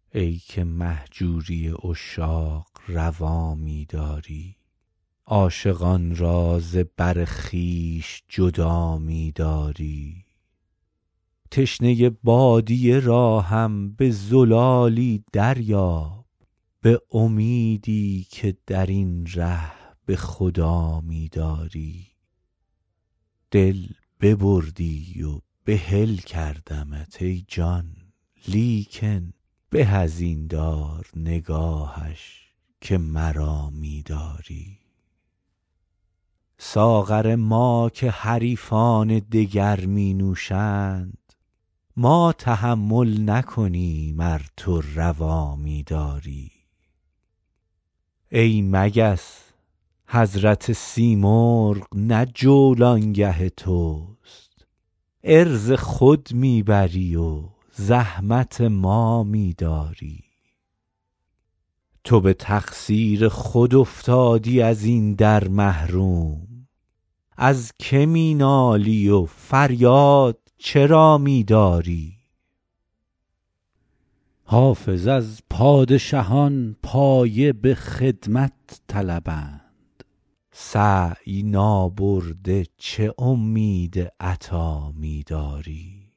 ای که مهجوری عشاق روا می داری عاشقان را ز بر خویش جدا می داری تشنه بادیه را هم به زلالی دریاب به امیدی که در این ره به خدا می داری دل ببردی و بحل کردمت ای جان لیکن به از این دار نگاهش که مرا می داری ساغر ما که حریفان دگر می نوشند ما تحمل نکنیم ار تو روا می داری ای مگس حضرت سیمرغ نه جولانگه توست عرض خود می بری و زحمت ما می داری تو به تقصیر خود افتادی از این در محروم از که می نالی و فریاد چرا می داری حافظ از پادشهان پایه به خدمت طلبند سعی نابرده چه امید عطا می داری